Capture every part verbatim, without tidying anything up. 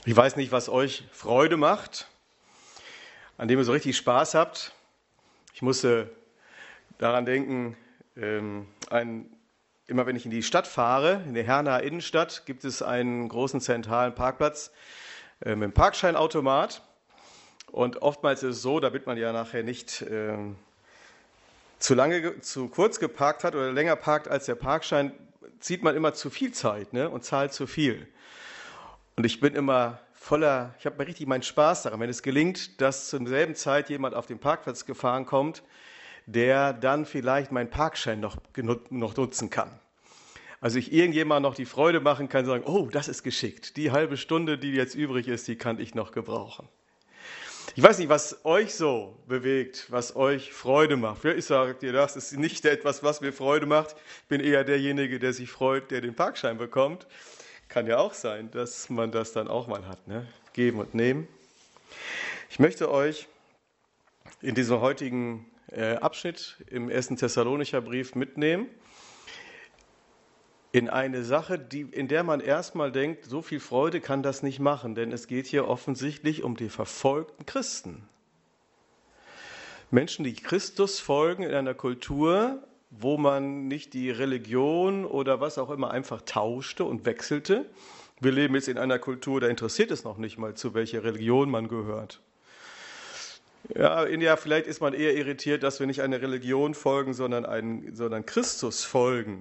Ich weiß nicht, was euch Freude macht, an dem ihr so richtig Spaß habt. Ich musste daran denken, ähm, ein, immer wenn ich in die Stadt fahre, in der Hernaer Innenstadt, gibt es einen großen zentralen Parkplatz äh, mit einem Parkscheinautomat. Und oftmals ist es so, damit man ja nachher nicht äh, zu lange, zu kurz geparkt hat oder länger parkt als der Parkschein, zieht man immer zu viel Zeit, ne, und zahlt zu viel. Und ich bin immer voller, ich habe mir richtig meinen Spaß daran, wenn es gelingt, dass zur selben Zeit jemand auf den Parkplatz gefahren kommt, der dann vielleicht meinen Parkschein noch, noch nutzen kann. Also ich irgendjemand noch die Freude machen kann, sagen, oh, das ist geschickt. Die halbe Stunde, die jetzt übrig ist, die kann ich noch gebrauchen. Ich weiß nicht, was euch so bewegt, was euch Freude macht. Vielleicht sagt ihr, das ist nicht etwas, was mir Freude macht. Ich bin eher derjenige, der sich freut, der den Parkschein bekommt. Kann ja auch sein, dass man das dann auch mal hat, ne? Geben und nehmen. Ich möchte euch in diesem heutigen äh, Abschnitt im ersten Thessalonicher Brief mitnehmen in eine Sache, die, in der man erstmal denkt, so viel Freude kann das nicht machen, denn es geht hier offensichtlich um die verfolgten Christen. Menschen, die Christus folgen in einer Kultur, wo man nicht die Religion oder was auch immer einfach tauschte und wechselte. Wir leben jetzt in einer Kultur, da interessiert es noch nicht mal, zu welcher Religion man gehört. Ja, in ja, vielleicht ist man eher irritiert, dass wir nicht einer Religion folgen, sondern, einen, sondern Christus folgen.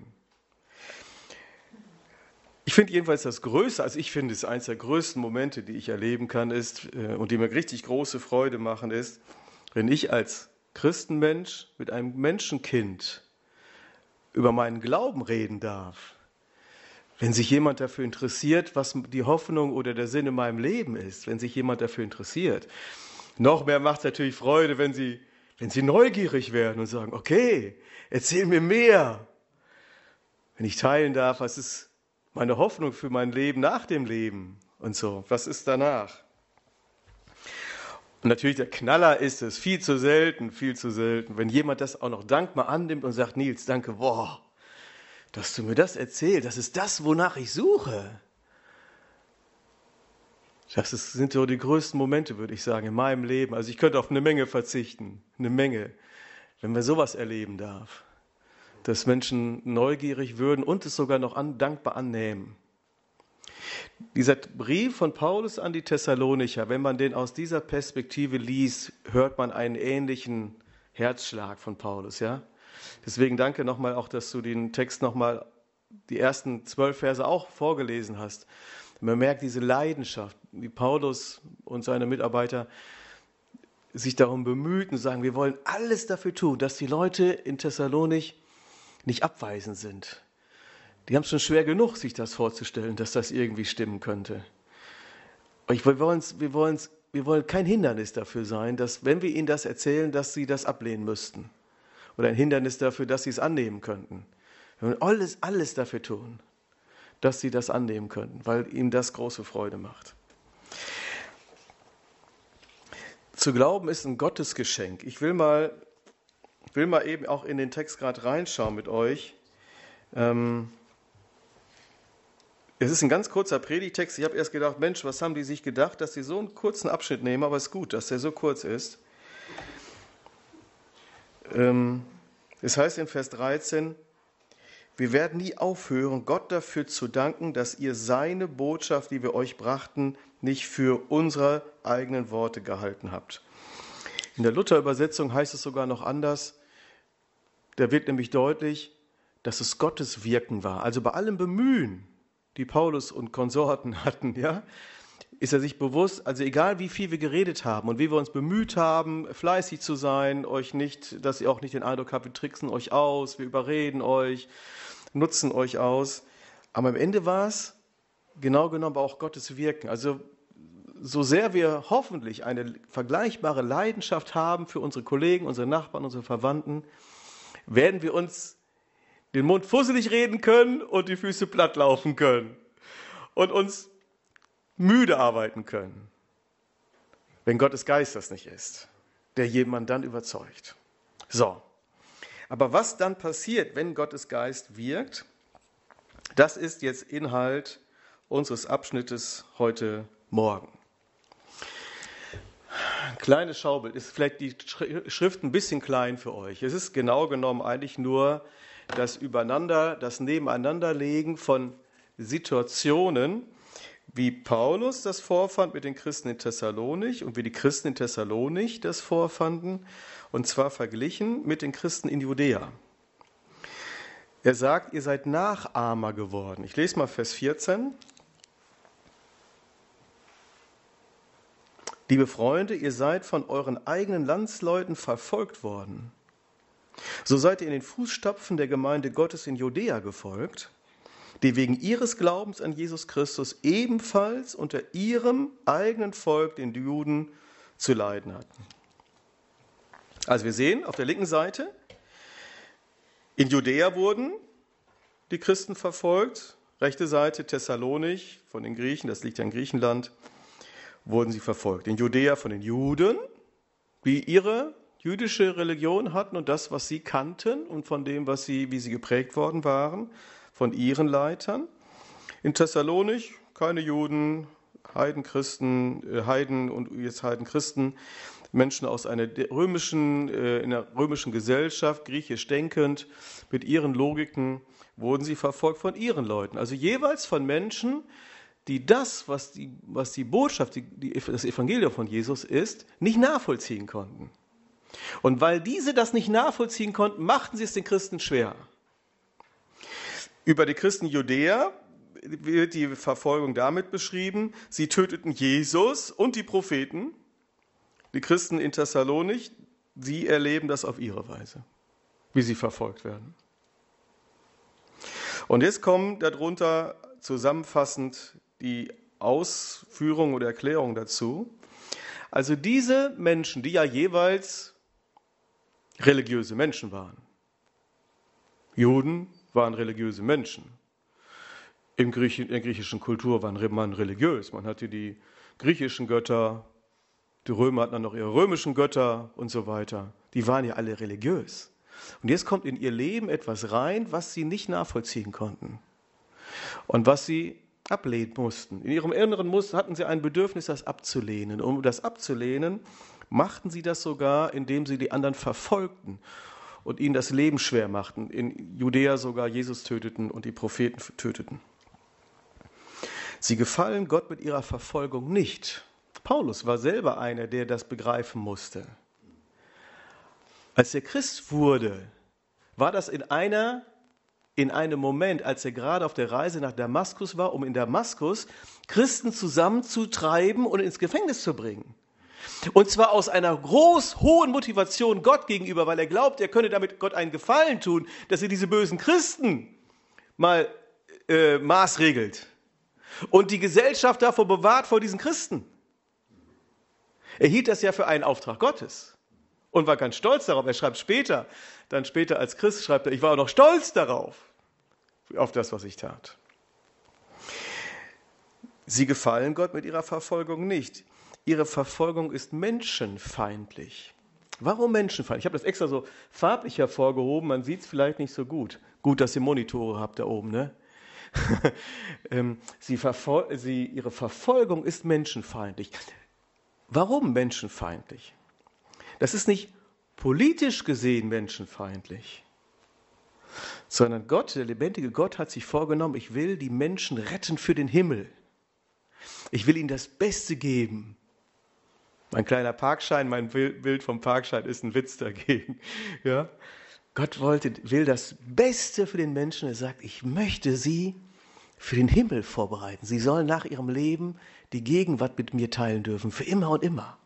Ich finde jedenfalls das Größte, also ich finde es eines der größten Momente, die ich erleben kann, ist und die mir richtig große Freude machen, ist, wenn ich als Christenmensch mit einem Menschenkind über meinen Glauben reden darf. Wenn sich jemand dafür interessiert, was die Hoffnung oder der Sinn in meinem Leben ist, wenn sich jemand dafür interessiert. Noch mehr macht es natürlich Freude, wenn sie, wenn sie neugierig werden und sagen, okay, erzähl mir mehr. Wenn ich teilen darf, was ist meine Hoffnung für mein Leben nach dem Leben und so, was ist danach? Und natürlich der Knaller ist es, viel zu selten, viel zu selten, wenn jemand das auch noch dankbar annimmt und sagt, Nils, danke, boah, dass du mir das erzählst, das ist das, wonach ich suche. Das ist, sind so die größten Momente, würde ich sagen, in meinem Leben. Also ich könnte auf eine Menge verzichten, eine Menge, wenn man sowas erleben darf, dass Menschen neugierig würden und es sogar noch an, dankbar annehmen. Dieser Brief von Paulus an die Thessalonicher, wenn man den aus dieser Perspektive liest, hört man einen ähnlichen Herzschlag von Paulus. Ja? Deswegen danke nochmal auch, dass du den Text nochmal, die ersten zwölf Verse auch vorgelesen hast. Man merkt diese Leidenschaft, wie Paulus und seine Mitarbeiter sich darum bemüht und sagen, wir wollen alles dafür tun, dass die Leute in Thessalonich nicht abweisend sind. Die haben es schon schwer genug, sich das vorzustellen, dass das irgendwie stimmen könnte. Aber wir, wollen's, wir, wollen's, wir wollen kein Hindernis dafür sein, dass, wenn wir ihnen das erzählen, dass sie das ablehnen müssten. Oder ein Hindernis dafür, dass sie es annehmen könnten. Wir wollen alles, alles dafür tun, dass sie das annehmen könnten, weil ihnen das große Freude macht. Zu glauben ist ein Gottesgeschenk. Ich will mal, will mal eben auch in den Text gerade reinschauen mit euch. Ähm, Es ist ein ganz kurzer Predigtext. Ich habe erst gedacht, Mensch, was haben die sich gedacht, dass sie so einen kurzen Abschnitt nehmen, aber es ist gut, dass der so kurz ist. Es heißt in Vers dreizehn, wir werden nie aufhören, Gott dafür zu danken, dass ihr seine Botschaft, die wir euch brachten, nicht für unsere eigenen Worte gehalten habt. In der Luther-Übersetzung heißt es sogar noch anders. Da wird nämlich deutlich, dass es Gottes Wirken war. Also bei allem Bemühen, die Paulus und Konsorten hatten, ja, ist er sich bewusst, also egal wie viel wir geredet haben und wie wir uns bemüht haben, fleißig zu sein, euch nicht, dass ihr auch nicht den Eindruck habt, wir tricksen euch aus, wir überreden euch, nutzen euch aus. Aber am Ende war es genau genommen auch Gottes Wirken. Also so sehr wir hoffentlich eine vergleichbare Leidenschaft haben für unsere Kollegen, unsere Nachbarn, unsere Verwandten, werden wir uns den Mund fusselig reden können und die Füße platt laufen können und uns müde arbeiten können, wenn Gottes Geist das nicht ist, der jemanden dann überzeugt. So, aber was dann passiert, wenn Gottes Geist wirkt, das ist jetzt Inhalt unseres Abschnittes heute Morgen. Kleines Schaubild, ist vielleicht die Schrift ein bisschen klein für euch. Es ist genau genommen eigentlich nur das Übereinander, das Nebeneinanderlegen von Situationen, wie Paulus das vorfand mit den Christen in Thessalonich und wie die Christen in Thessalonich das vorfanden, und zwar verglichen mit den Christen in Judäa. Er sagt, ihr seid Nachahmer geworden. Ich lese mal Vers vierzehn. Liebe Freunde, ihr seid von euren eigenen Landsleuten verfolgt worden. So seid ihr in den Fußstapfen der Gemeinde Gottes in Judäa gefolgt, die wegen ihres Glaubens an Jesus Christus ebenfalls unter ihrem eigenen Volk, den Juden, zu leiden hatten. Also wir sehen auf der linken Seite, in Judäa wurden die Christen verfolgt, rechte Seite Thessalonich von den Griechen, das liegt ja in Griechenland, wurden sie verfolgt. In Judäa von den Juden, die ihre jüdische Religion hatten und das, was sie kannten und von dem, was sie, wie sie geprägt worden waren, von ihren Leitern. In Thessalonich keine Juden, Heidenchristen, Heiden und jetzt Heidenchristen, Menschen aus einer römischen, in einer römischen Gesellschaft, griechisch denkend, mit ihren Logiken wurden sie verfolgt von ihren Leuten. Also jeweils von Menschen, die das, was die, was die Botschaft, die, die, das Evangelium von Jesus ist, nicht nachvollziehen konnten. Und weil diese das nicht nachvollziehen konnten, machten sie es den Christen schwer. Über die Christen Judäa wird die Verfolgung damit beschrieben, sie töteten Jesus und die Propheten. Die Christen in Thessalonich, sie erleben das auf ihre Weise, wie sie verfolgt werden. Und jetzt kommen darunter zusammenfassend die Ausführung oder Erklärung dazu. Also diese Menschen, die ja jeweils religiöse Menschen waren. Juden waren religiöse Menschen. Im Griech- in der griechischen Kultur war man religiös. Man hatte die griechischen Götter, die Römer hatten dann noch ihre römischen Götter und so weiter. Die waren ja alle religiös. Und jetzt kommt in ihr Leben etwas rein, was sie nicht nachvollziehen konnten. Und was sie ablehnen mussten. In ihrem Inneren hatten sie ein Bedürfnis, das abzulehnen. Um das abzulehnen, machten sie das sogar, indem sie die anderen verfolgten und ihnen das Leben schwer machten. In Judäa sogar Jesus töteten und die Propheten töteten. Sie gefallen Gott mit ihrer Verfolgung nicht. Paulus war selber einer, der das begreifen musste. Als er Christ wurde, war das in einer in einem Moment, als er gerade auf der Reise nach Damaskus war, um in Damaskus Christen zusammenzutreiben und ins Gefängnis zu bringen. Und zwar aus einer groß hohen Motivation Gott gegenüber, weil er glaubt, er könne damit Gott einen Gefallen tun, dass er diese bösen Christen mal äh, maßregelt und die Gesellschaft davor bewahrt vor diesen Christen. Er hielt das ja für einen Auftrag Gottes und war ganz stolz darauf. Er schreibt später, dann später als Christ schreibt er, ich war auch noch stolz darauf, auf das, was ich tat. Sie gefallen Gott mit ihrer Verfolgung nicht. Ihre Verfolgung ist menschenfeindlich. Warum menschenfeindlich? Ich habe das extra so farblich hervorgehoben, man sieht es vielleicht nicht so gut. Gut, dass ihr Monitore habt da oben, ne? sie verfol- sie, ihre Verfolgung ist menschenfeindlich. Warum menschenfeindlich? Das ist nicht politisch gesehen menschenfeindlich, sondern Gott, der lebendige Gott, hat sich vorgenommen, ich will die Menschen retten für den Himmel. Ich will ihnen das Beste geben. Mein kleiner Parkschein, mein Bild vom Parkschein ist ein Witz dagegen. Ja? Gott wollte, will das Beste für den Menschen. Er sagt, ich möchte sie für den Himmel vorbereiten. Sie sollen nach ihrem Leben die Gegenwart mit mir teilen dürfen, für immer und immer.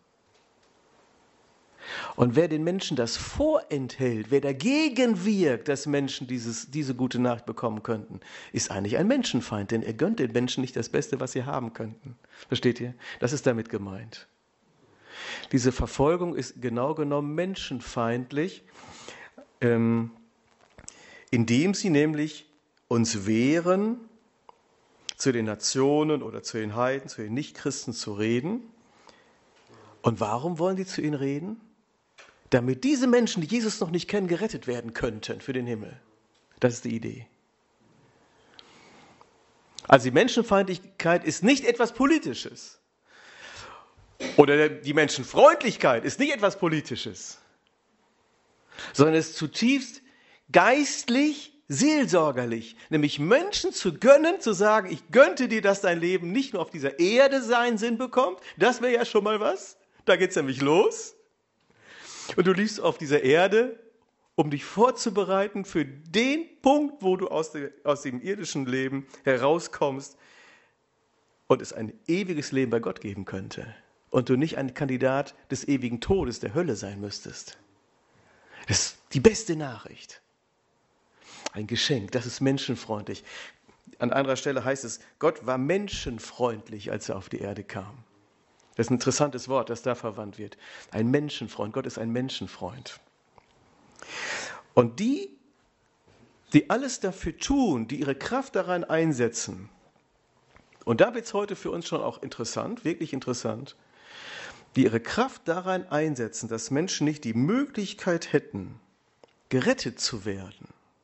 Und wer den Menschen das vorenthält, wer dagegen wirkt, dass Menschen dieses, diese gute Nachricht bekommen könnten, ist eigentlich ein Menschenfeind, denn er gönnt den Menschen nicht das Beste, was sie haben könnten. Versteht ihr? Das ist damit gemeint. Diese Verfolgung ist genau genommen menschenfeindlich, ähm, indem sie nämlich uns wehren, zu den Nationen oder zu den Heiden, zu den Nichtchristen zu reden. Und warum wollen sie zu ihnen reden? Damit diese Menschen, die Jesus noch nicht kennen, gerettet werden könnten für den Himmel. Das ist die Idee. Also die Menschenfeindlichkeit ist nicht etwas Politisches, Oder die Menschenfreundlichkeit ist nicht etwas Politisches, sondern es ist zutiefst geistlich, seelsorgerlich, nämlich Menschen zu gönnen, zu sagen, ich gönnte dir, dass dein Leben nicht nur auf dieser Erde seinen Sinn bekommt, das wäre ja schon mal was, da geht es nämlich los. Und du liegst auf dieser Erde, um dich vorzubereiten für den Punkt, wo du aus, der, aus dem irdischen Leben herauskommst und es ein ewiges Leben bei Gott geben könnte und du nicht ein Kandidat des ewigen Todes, der Hölle sein müsstest. Das ist die beste Nachricht. Ein Geschenk, das ist menschenfreundlich. An anderer Stelle heißt es, Gott war menschenfreundlich, als er auf die Erde kam. Das ist ein interessantes Wort, das da verwandt wird. Ein Menschenfreund, Gott ist ein Menschenfreund. Und die, die alles dafür tun, die ihre Kraft daran einsetzen, und da wird es heute für uns schon auch interessant, wirklich interessant, die ihre Kraft daran einsetzen, dass Menschen nicht die Möglichkeit hätten, gerettet zu werden,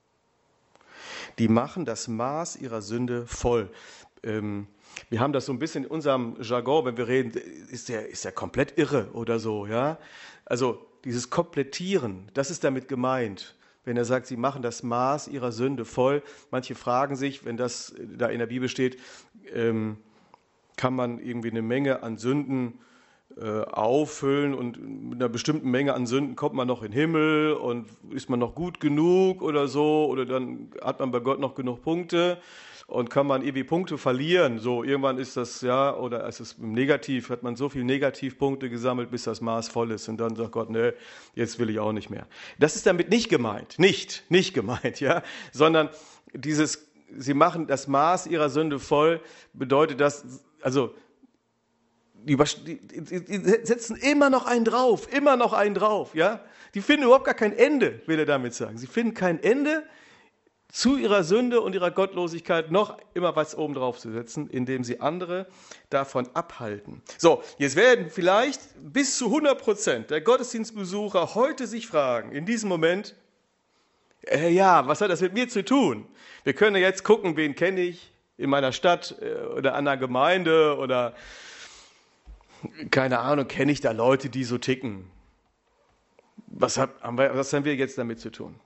die machen das Maß ihrer Sünde voll. Ähm, wir haben das so ein bisschen in unserem Jargon, wenn wir reden, ist der, ist der komplett irre oder so, ja? Also dieses Komplettieren, das ist damit gemeint, wenn er sagt, sie machen das Maß ihrer Sünde voll. Manche fragen sich, wenn das da in der Bibel steht, ähm, kann man irgendwie eine Menge an Sünden äh, auffüllen und mit einer bestimmten Menge an Sünden kommt man noch in den Himmel und ist man noch gut genug oder so oder dann hat man bei Gott noch genug Punkte und kann man irgendwie Punkte verlieren. So irgendwann ist das, ja, oder ist es negativ, hat man so viele Negativpunkte gesammelt, bis das Maß voll ist und dann sagt Gott, nee, jetzt will ich auch nicht mehr. Das ist damit nicht gemeint, nicht, nicht gemeint, ja, sondern dieses, sie machen das Maß ihrer Sünde voll, bedeutet das, also Die, die, die setzen immer noch einen drauf, immer noch einen drauf, ja. Die finden überhaupt gar kein Ende, will er damit sagen. Sie finden kein Ende zu ihrer Sünde und ihrer Gottlosigkeit, noch immer was oben drauf zu setzen, indem sie andere davon abhalten. So, jetzt werden vielleicht bis zu hundert Prozent der Gottesdienstbesucher heute sich fragen, in diesem Moment, äh, ja, was hat das mit mir zu tun? Wir können jetzt gucken, wen kenne ich in meiner Stadt äh, oder an der Gemeinde oder keine Ahnung, kenne ich da Leute, die so ticken? Was, hab, haben wir, was haben wir jetzt damit zu tun?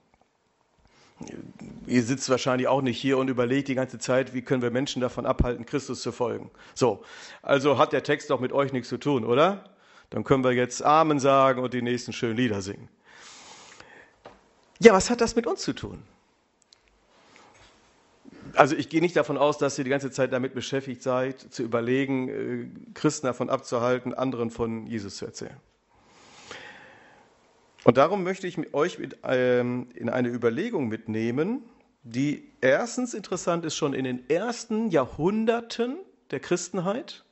Ihr sitzt wahrscheinlich auch nicht hier und überlegt die ganze Zeit, wie können wir Menschen davon abhalten, Christus zu folgen. So, also hat der Text doch mit euch nichts zu tun, oder? Dann können wir jetzt Amen sagen und die nächsten schönen Lieder singen. Ja, was hat das mit uns zu tun? Also ich gehe nicht davon aus, dass ihr die ganze Zeit damit beschäftigt seid, zu überlegen, Christen davon abzuhalten, anderen von Jesus zu erzählen. Und darum möchte ich euch mit, ähm, in eine Überlegung mitnehmen, die erstens interessant ist, schon in den ersten Jahrhunderten der Christenheit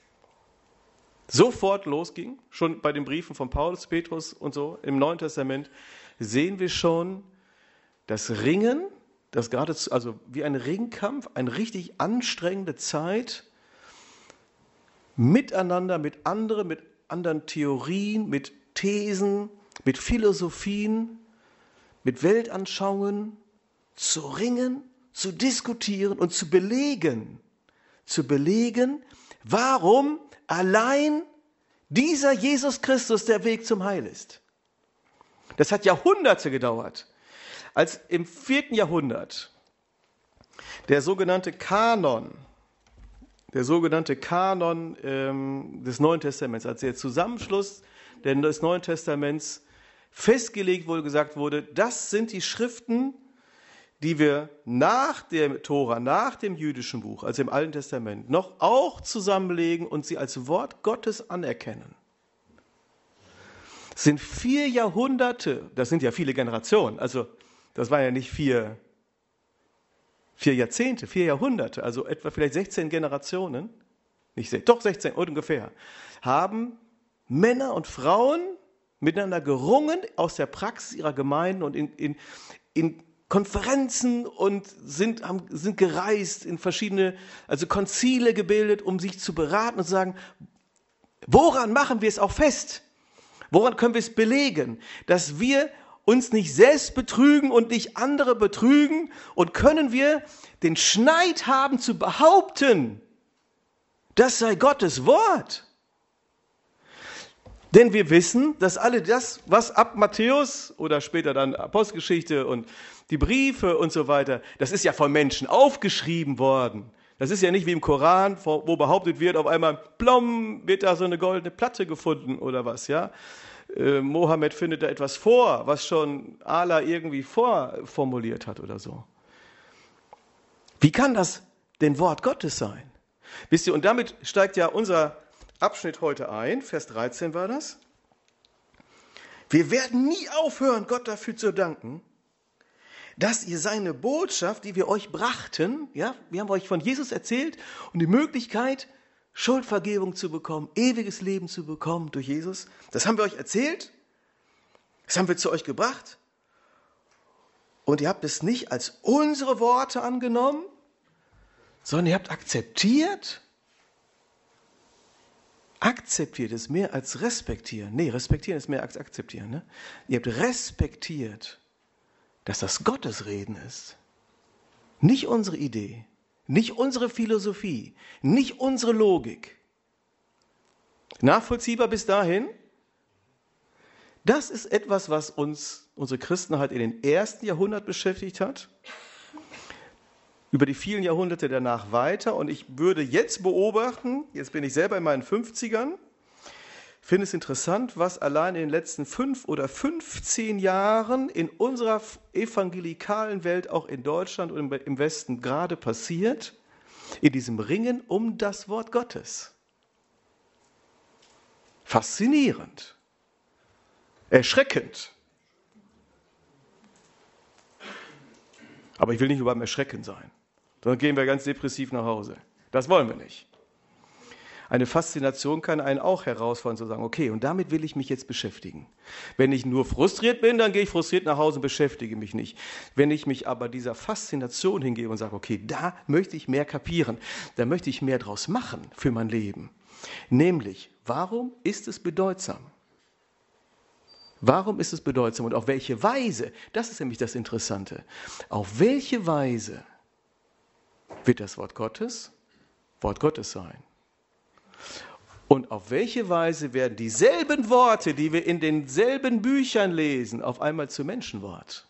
sofort losging, schon bei den Briefen von Paulus, Petrus und so, im Neuen Testament sehen wir schon das Ringen, das gerade, also wie ein Ringkampf, eine richtig anstrengende Zeit, miteinander, mit anderen, mit anderen Theorien, mit Thesen, mit Philosophien, mit Weltanschauungen zu ringen, zu diskutieren und zu belegen, zu belegen, warum allein dieser Jesus Christus der Weg zum Heil ist. Das hat Jahrhunderte gedauert. Als im vierten Jahrhundert der sogenannte Kanon, der sogenannte Kanon ähm, des Neuen Testaments, als der Zusammenschluss des Neuen Testaments festgelegt wurde, gesagt wurde, das sind die Schriften, die wir nach der Tora, nach dem jüdischen Buch, also im Alten Testament, noch auch zusammenlegen und sie als Wort Gottes anerkennen. Es sind vier Jahrhunderte, das sind ja viele Generationen, also das waren ja nicht vier, vier Jahrzehnte, vier Jahrhunderte, also etwa vielleicht sechzehn Generationen, nicht doch sechzehn ungefähr, haben Männer und Frauen miteinander gerungen aus der Praxis ihrer Gemeinden und in, in, in Konferenzen und sind, haben, sind gereist in verschiedene, also Konzile gebildet, um sich zu beraten und zu sagen, woran machen wir es auch fest? Woran können wir es belegen, dass wir uns nicht selbst betrügen und nicht andere betrügen und können wir den Schneid haben zu behaupten, das sei Gottes Wort? Denn wir wissen, dass alle das, was ab Matthäus oder später dann Apostelgeschichte und die Briefe und so weiter, das ist ja von Menschen aufgeschrieben worden. Das ist ja nicht wie im Koran, wo behauptet wird, auf einmal, plom, wird da so eine goldene Platte gefunden oder was, ja. Äh, Mohammed findet da etwas vor, was schon Allah irgendwie vorformuliert hat oder so. Wie kann das denn Wort Gottes sein? Wisst ihr, und damit steigt ja unser Abschnitt heute ein, Vers dreizehn war das. Wir werden nie aufhören, Gott dafür zu danken, dass ihr seine Botschaft, die wir euch brachten, ja, wir haben euch von Jesus erzählt und die Möglichkeit, Schuldvergebung zu bekommen, ewiges Leben zu bekommen durch Jesus, das haben wir euch erzählt, das haben wir zu euch gebracht und ihr habt es nicht als unsere Worte angenommen, sondern ihr habt akzeptiert. Akzeptiert ist mehr als respektieren. Nee, respektieren ist mehr als akzeptieren. Ne? Ihr habt respektiert, dass das Gottes Reden ist. Nicht unsere Idee, nicht unsere Philosophie, nicht unsere Logik. Nachvollziehbar bis dahin? Das ist etwas, was uns, unsere Christenheit in den ersten Jahrhunderten beschäftigt hat. Über die vielen Jahrhunderte danach weiter. Und ich würde jetzt beobachten, jetzt bin ich selber in meinen fünfzigern, finde es interessant, was allein in den letzten fünf oder fünfzehn Jahren in unserer evangelikalen Welt, auch in Deutschland und im Westen, gerade passiert, in diesem Ringen um das Wort Gottes. Faszinierend. Erschreckend. Aber ich will nicht nur beim Erschrecken sein. Dann gehen wir ganz depressiv nach Hause. Das wollen wir nicht. Eine Faszination kann einen auch herausfordern, zu sagen, okay, und damit will ich mich jetzt beschäftigen. Wenn ich nur frustriert bin, dann gehe ich frustriert nach Hause und beschäftige mich nicht. Wenn ich mich aber dieser Faszination hingebe und sage, okay, da möchte ich mehr kapieren, da möchte ich mehr draus machen für mein Leben. Nämlich, warum ist es bedeutsam? Warum ist es bedeutsam und auf welche Weise? Das ist nämlich das Interessante. Auf welche Weise wird das Wort Gottes Wort Gottes sein? Und auf welche Weise werden dieselben Worte, die wir in denselben Büchern lesen, auf einmal zu Menschenwort?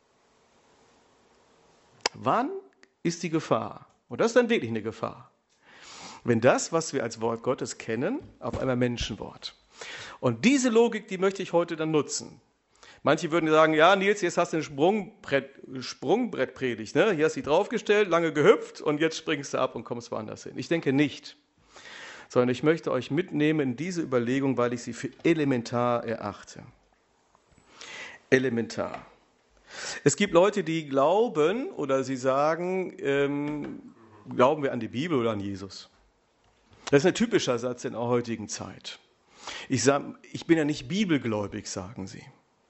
Wann ist die Gefahr? Und das ist dann wirklich eine Gefahr. Wenn das, was wir als Wort Gottes kennen, auf einmal Menschenwort. Und diese Logik, die möchte ich heute dann nutzen. Manche würden sagen, ja Nils, jetzt hast du eine Sprungbrett, Sprungbrettpredigt, ne? Hier hast du dich draufgestellt, lange gehüpft und jetzt springst du ab und kommst woanders hin. Ich denke nicht, sondern ich möchte euch mitnehmen in diese Überlegung, weil ich sie für elementar erachte. Elementar. Es gibt Leute, die glauben oder sie sagen, ähm, glauben wir an die Bibel oder an Jesus? Das ist ein typischer Satz in der heutigen Zeit. Ich sage, ich bin ja nicht bibelgläubig, sagen sie.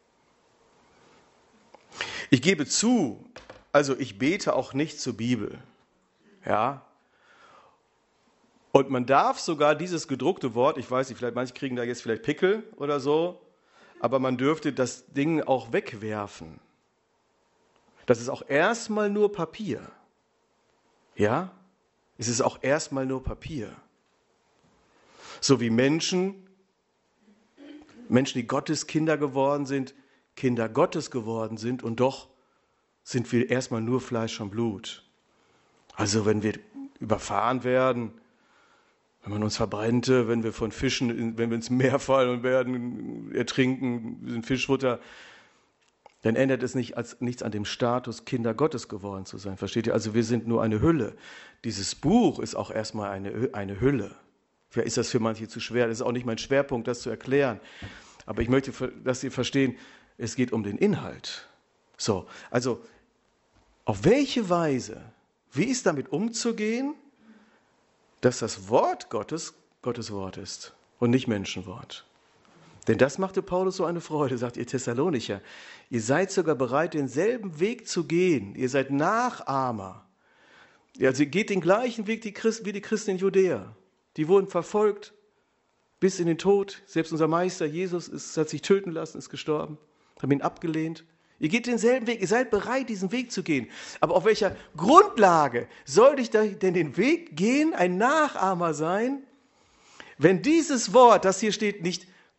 Ich gebe zu, also ich bete auch nicht zur Bibel. Ja. Und man darf sogar dieses gedruckte Wort, ich weiß nicht, vielleicht manche kriegen da jetzt vielleicht Pickel oder so, aber man dürfte das Ding auch wegwerfen. Das ist auch erstmal nur Papier. Ja? Es ist auch erstmal nur Papier. So wie Menschen, Menschen, die Gottes Kinder geworden sind, Kinder Gottes geworden sind und doch sind wir erstmal nur Fleisch und Blut. Also wenn wir überfahren werden, wenn man uns verbrannte, wenn wir von Fischen, wenn wir ins Meer fallen und werden ertrinken, wir sind Fischfutter, dann ändert es nicht als, nichts an dem Status, Kinder Gottes geworden zu sein. Versteht ihr? Also wir sind nur eine Hülle. Dieses Buch ist auch erstmal eine, eine Hülle. Vielleicht ist das für manche zu schwer. Das ist auch nicht mein Schwerpunkt, das zu erklären. Aber ich möchte, dass Sie verstehen, es geht um den Inhalt. So, also auf welche Weise, wie ist damit umzugehen, dass das Wort Gottes Gottes Wort ist und nicht Menschenwort? Denn das machte Paulus so eine Freude, sagt ihr Thessalonicher. Ihr seid sogar bereit, denselben Weg zu gehen. Ihr seid Nachahmer. Also ihr geht den gleichen Weg wie die Christen in Judäa. Die wurden verfolgt bis in den Tod. Selbst unser Meister Jesus ist, hat sich töten lassen, ist gestorben, haben ihn abgelehnt. Ihr geht denselben Weg, ihr seid bereit, diesen Weg zu gehen. Aber auf welcher Grundlage sollte ich denn den Weg gehen, ein Nachahmer sein, wenn dieses Wort, das hier steht, nicht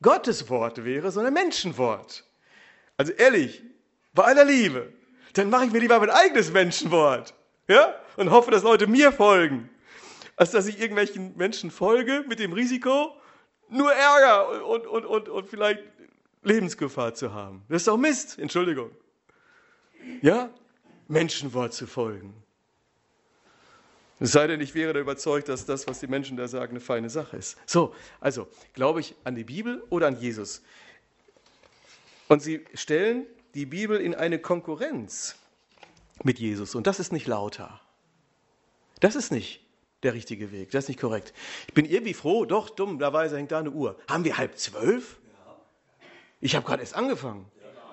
Gottes Wort wäre, sondern Menschenwort. Also ehrlich, bei aller Liebe, dann mache ich mir lieber mein eigenes Menschenwort, ja, und hoffe, dass Leute mir folgen, als dass ich irgendwelchen Menschen folge mit dem Risiko, nur Ärger und, und, und, und vielleicht Lebensgefahr zu haben. Das ist doch Mist, Entschuldigung. Ja, Menschenwort zu folgen. Es sei denn, ich wäre da überzeugt, dass das, was die Menschen da sagen, eine feine Sache ist. So, also, glaube ich an die Bibel oder an Jesus? Und sie stellen die Bibel in eine Konkurrenz mit Jesus. Und das ist nicht lauter. Das ist nicht der richtige Weg. Das ist nicht korrekt. Ich bin irgendwie froh, doch, dummerweise hängt da eine Uhr. Haben wir halb zwölf? Ich habe gerade erst angefangen.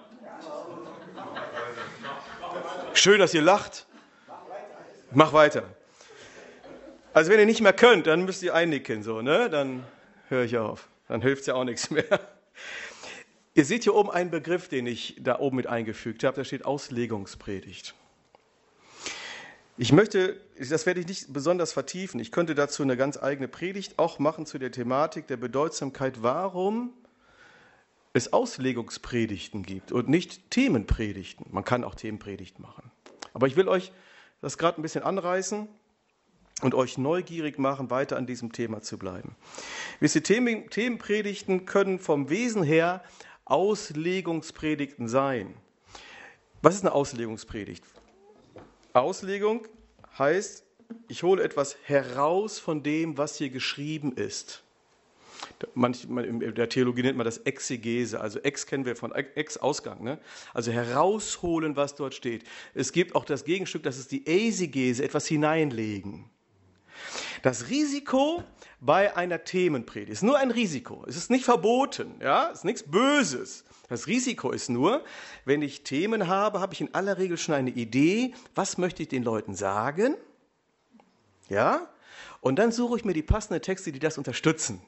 Schön, dass ihr lacht. Mach weiter. Also wenn ihr nicht mehr könnt, dann müsst ihr einnicken, so, ne? Dann höre ich auf. Dann hilft es ja auch nichts mehr. Ihr seht hier oben einen Begriff, den ich da oben mit eingefügt habe. Da steht Auslegungspredigt. Ich möchte, das werde ich nicht besonders vertiefen. Ich könnte dazu eine ganz eigene Predigt auch machen zu der Thematik der Bedeutsamkeit, warum es Auslegungspredigten gibt und nicht Themenpredigten. Man kann auch Themenpredigten machen. Aber ich will euch das gerade ein bisschen anreißen und euch neugierig machen, weiter an diesem Thema zu bleiben. Wisst ihr, Themen, Themenpredigten können vom Wesen her Auslegungspredigten sein. Was ist eine Auslegungspredigt? Auslegung heißt, ich hole etwas heraus von dem, was hier geschrieben ist. Manchmal in der Theologie nennt man das Exegese, also Ex kennen wir von Ex-Ausgang, ne? Also herausholen, was dort steht. Es gibt auch das Gegenstück, das ist die Eisegese, etwas hineinlegen. Das Risiko bei einer Themenpredigt ist nur ein Risiko. Es ist nicht verboten, ja? Es ist nichts Böses. Das Risiko ist nur, wenn ich Themen habe, habe ich in aller Regel schon eine Idee, was möchte ich den Leuten sagen, ja? Und dann suche ich mir die passenden Texte, die das unterstützen.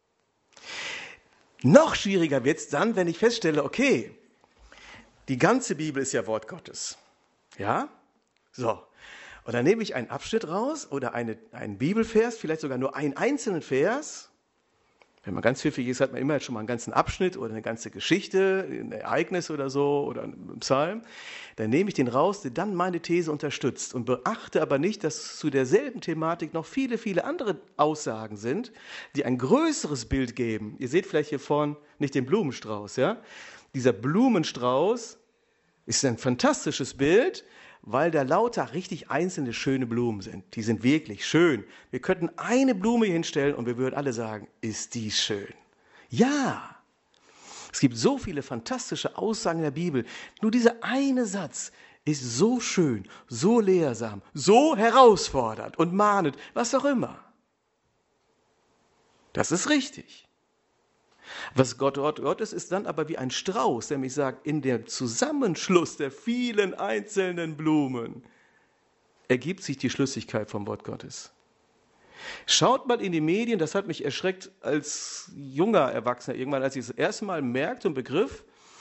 Noch schwieriger wird es dann, wenn ich feststelle, okay, die ganze Bibel ist ja Wort Gottes. Ja? So. Und dann nehme ich einen Abschnitt raus oder eine, einen Bibelvers, vielleicht sogar nur einen einzelnen Vers. Wenn man ganz pfiffig ist, hat man immer schon mal einen ganzen Abschnitt oder eine ganze Geschichte, ein Ereignis oder so oder einen Psalm. Dann nehme ich den raus, der dann meine These unterstützt und beachte aber nicht, dass zu derselben Thematik noch viele, viele andere Aussagen sind, die ein größeres Bild geben. Ihr seht vielleicht hier vorne nicht den Blumenstrauß, ja? Dieser Blumenstrauß ist ein fantastisches Bild, weil da lauter richtig einzelne schöne Blumen sind. Die sind wirklich schön. Wir könnten eine Blume hier hinstellen und wir würden alle sagen, ist die schön. Ja, es gibt so viele fantastische Aussagen in der Bibel. Nur dieser eine Satz ist so schön, so lehrsam, so herausfordernd und mahnend, was auch immer. Das ist richtig. Was Gott, Gott, Gott ist, ist dann aber wie ein Strauß, der mich sagt, in dem Zusammenschluss der vielen einzelnen Blumen ergibt sich die Schlüssigkeit vom Wort Gottes. Schaut mal in die Medien, das hat mich erschreckt als junger Erwachsener irgendwann, als ich das erste Mal merkte und begriff,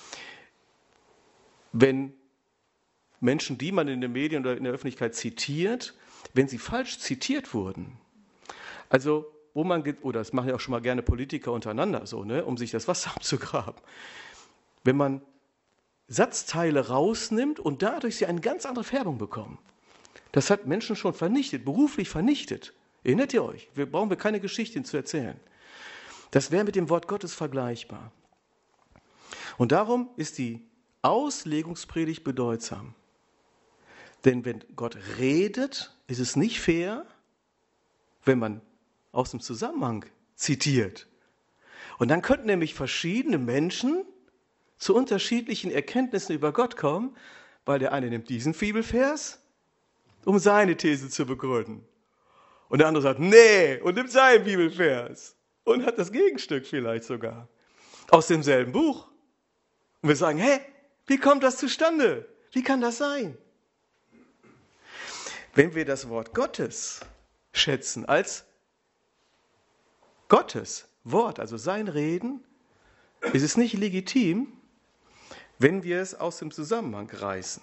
wenn Menschen, die man in den Medien oder in der Öffentlichkeit zitiert, wenn sie falsch zitiert wurden. Also wo man, oder das machen ja auch schon mal gerne Politiker untereinander so, ne, um sich das Wasser abzugraben. Wenn man Satzteile rausnimmt und dadurch sie eine ganz andere Färbung bekommen. Das hat Menschen schon vernichtet, beruflich vernichtet. Erinnert ihr euch? Wir brauchen wir keine Geschichten zu erzählen. Das wäre mit dem Wort Gottes vergleichbar. Und darum ist die Auslegungspredigt bedeutsam. Denn wenn Gott redet, ist es nicht fair, wenn man aus dem Zusammenhang zitiert. Und dann könnten nämlich verschiedene Menschen zu unterschiedlichen Erkenntnissen über Gott kommen, weil der eine nimmt diesen Bibelvers, um seine These zu begründen. Und der andere sagt, nee, und nimmt seinen Bibelvers und hat das Gegenstück vielleicht sogar aus demselben Buch. Und wir sagen, hä, wie kommt das zustande? Wie kann das sein? Wenn wir das Wort Gottes schätzen als Gottes Wort, also sein Reden, ist es nicht legitim, wenn wir es aus dem Zusammenhang reißen.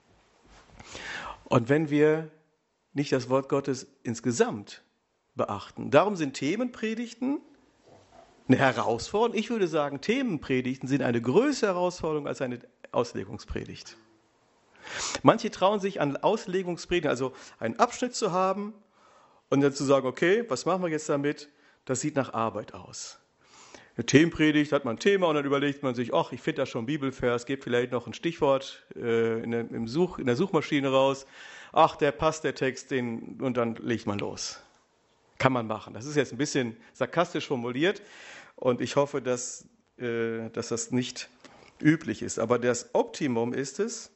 Und wenn wir nicht das Wort Gottes insgesamt beachten. Darum sind Themenpredigten Eine Herausforderung? Ich würde sagen, Themenpredigten sind eine größere Herausforderung als eine Auslegungspredigt. Manche trauen sich an Auslegungspredigten, also einen Abschnitt zu haben und dann zu sagen, okay, was machen wir jetzt damit? Das sieht nach Arbeit aus. Eine Themenpredigt, hat man ein Thema und dann überlegt man sich, ach, ich finde da schon einen Bibelvers, gebe vielleicht noch ein Stichwort äh, in, der, im Such, in der Suchmaschine raus. Ach, der passt, der Text, den, und dann legt man los. Kann man machen. Das ist jetzt ein bisschen sarkastisch formuliert und ich hoffe, dass, äh, dass das nicht üblich ist. Aber das Optimum ist es,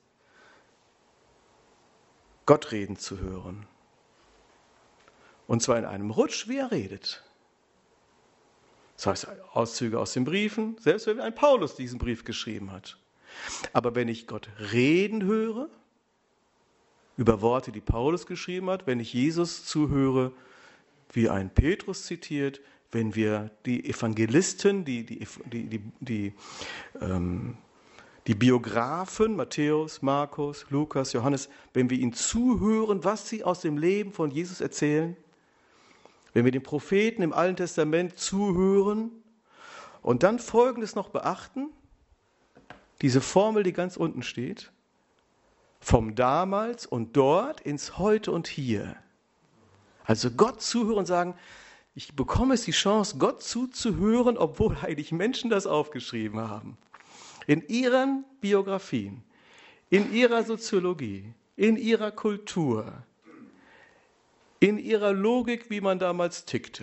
Gott reden zu hören. Und zwar in einem Rutsch, wie er redet. Das heißt, Auszüge aus den Briefen, selbst wenn ein Paulus diesen Brief geschrieben hat. Aber wenn ich Gott reden höre, über Worte, die Paulus geschrieben hat, wenn ich Jesus zuhöre, wie ein Petrus zitiert, wenn wir die Evangelisten, die, die, die, die, die, ähm, die Biografen, Matthäus, Markus, Lukas, Johannes, wenn wir ihnen zuhören, was sie aus dem Leben von Jesus erzählen, wenn wir den Propheten im Alten Testament zuhören und dann Folgendes noch beachten, diese Formel, die ganz unten steht, vom Damals und dort ins Heute und Hier. Also Gott zuhören und sagen, ich bekomme es die Chance, Gott zuzuhören, obwohl eigentlich Menschen das aufgeschrieben haben. In ihren Biografien, in ihrer Soziologie, in ihrer Kultur, in ihrer Logik, wie man damals tickte.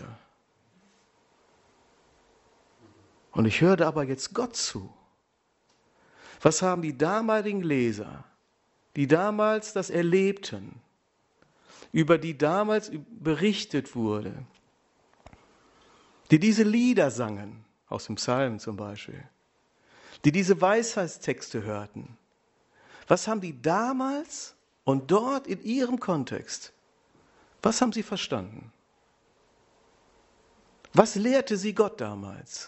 Und ich höre aber jetzt Gott zu. Was haben die damaligen Leser, die damals das erlebten, über die damals berichtet wurde, die diese Lieder sangen, aus dem Psalm zum Beispiel, die diese Weisheitstexte hörten. Was haben die damals und dort in ihrem Kontext, was haben sie verstanden? Was lehrte sie Gott damals?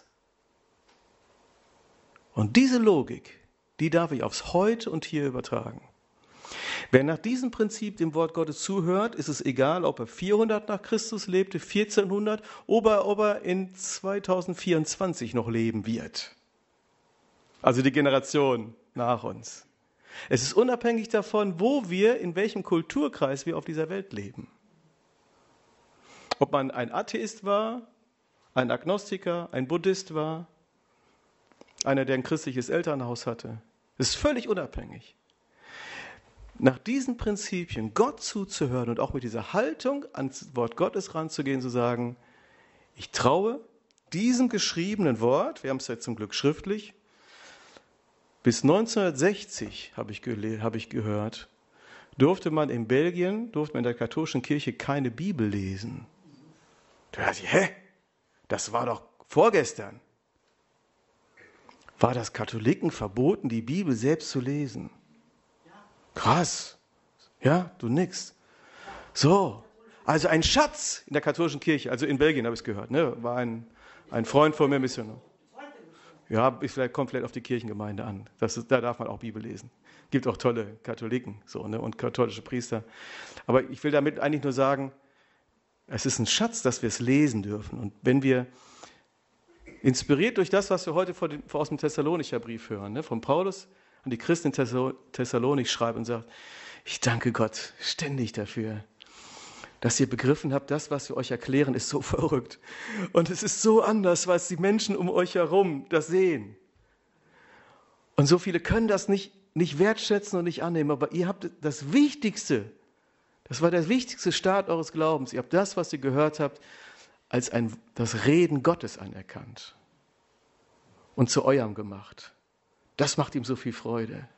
Und diese Logik, die darf ich aufs Heute und Hier übertragen. Wer nach diesem Prinzip dem Wort Gottes zuhört, ist es egal, ob er vierhundert nach Christus lebte, vierzehnhundert, oder ob er in zweitausendvierundzwanzig noch leben wird. Also die Generation nach uns. Es ist unabhängig davon, wo wir, in welchem Kulturkreis wir auf dieser Welt leben. Ob man ein Atheist war, ein Agnostiker, ein Buddhist war, einer, der ein christliches Elternhaus hatte. Das ist völlig unabhängig. Nach diesen Prinzipien Gott zuzuhören und auch mit dieser Haltung ans Wort Gottes ranzugehen, zu sagen, ich traue diesem geschriebenen Wort, wir haben es ja zum Glück schriftlich, bis neunzehnhundertsechzig, habe ich, gele- habe ich gehört, durfte man in Belgien, durfte man in der katholischen Kirche keine Bibel lesen. Da dachte ich, hä? Das war doch vorgestern. War das Katholiken verboten, die Bibel selbst zu lesen? Krass. Ja, du nix. So, also ein Schatz in der katholischen Kirche, also in Belgien habe ich es gehört, ne? War ein, ein Freund von mir, Missionar. Ja, ich vielleicht kommt vielleicht auf die Kirchengemeinde an. Das ist, da darf man auch Bibel lesen. Gibt auch tolle Katholiken so, ne? Und katholische Priester. Aber ich will damit eigentlich nur sagen, es ist ein Schatz, dass wir es lesen dürfen. Und wenn wir inspiriert durch das, was wir heute vor dem, aus dem Thessalonicher Brief hören, ne? Von Paulus an die Christen in Thessalonik schreibt und sagt, ich danke Gott ständig dafür, dass ihr begriffen habt, das, was wir euch erklären, ist so verrückt. Und es ist so anders, was die Menschen um euch herum das sehen. Und so viele können das nicht, nicht wertschätzen und nicht annehmen, aber ihr habt das Wichtigste, das war der wichtigste Start eures Glaubens. Ihr habt das, was ihr gehört habt, als ein, das Reden Gottes anerkannt und zu eurem gemacht. Das macht ihm so viel Freude.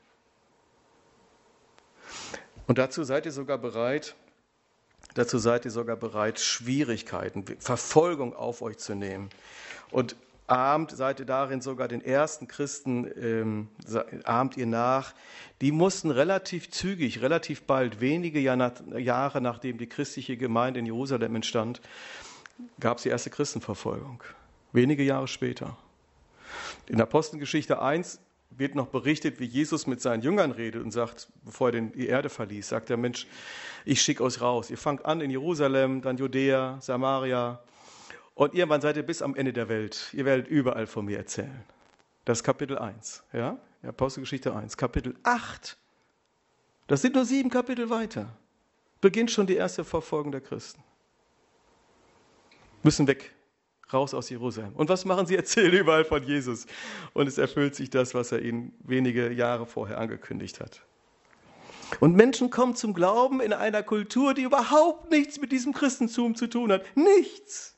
Und dazu seid ihr sogar bereit, dazu seid ihr sogar bereit, Schwierigkeiten, Verfolgung auf euch zu nehmen. Und ahmt seid ihr darin sogar den ersten Christen, ähm, ahmt ihr nach. Die mussten relativ zügig, relativ bald, wenige Jahre nachdem die christliche Gemeinde in Jerusalem entstand, gab es die erste Christenverfolgung. Wenige Jahre später. In Apostelgeschichte eins wird noch berichtet, wie Jesus mit seinen Jüngern redet und sagt, bevor er die Erde verließ, sagt der Mensch, ich schicke euch raus. Ihr fangt an in Jerusalem, dann Judäa, Samaria Und irgendwann seid ihr bis am Ende der Welt. Ihr werdet überall von mir erzählen. Das ist Kapitel eins. Ja? Apostelgeschichte eins. Kapitel acht. Das sind nur sieben Kapitel weiter. Beginnt schon die erste Verfolgung der Christen. Müssen weg. Raus aus Jerusalem. Und was machen sie? Erzählen überall von Jesus. Und es erfüllt sich das, was er ihnen wenige Jahre vorher angekündigt hat. Und Menschen kommen zum Glauben in einer Kultur, die überhaupt nichts mit diesem Christentum zu tun hat. Nichts.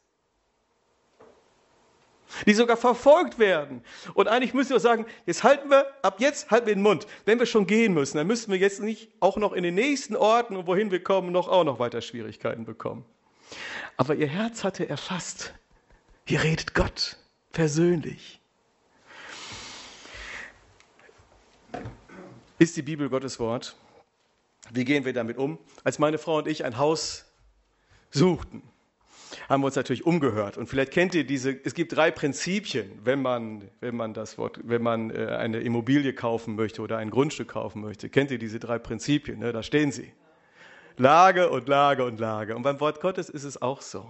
Die sogar verfolgt werden. Und eigentlich müssen wir sagen, jetzt halten wir, ab jetzt halten wir den Mund. Wenn wir schon gehen müssen, dann müssen wir jetzt nicht auch noch in den nächsten Orten und wohin wir kommen, noch auch noch weiter Schwierigkeiten bekommen. Aber ihr Herz hatte erfasst. Hier redet Gott persönlich. Ist die Bibel Gottes Wort? Wie gehen wir damit um? Als meine Frau und ich ein Haus suchten, haben wir uns natürlich umgehört. Und vielleicht kennt ihr diese, es gibt drei Prinzipien, wenn man, wenn man das Wort, wenn man eine Immobilie kaufen möchte oder ein Grundstück kaufen möchte. Kennt ihr diese drei Prinzipien? Ne? Da stehen sie. Lage und Lage und Lage. Und beim Wort Gottes ist es auch so.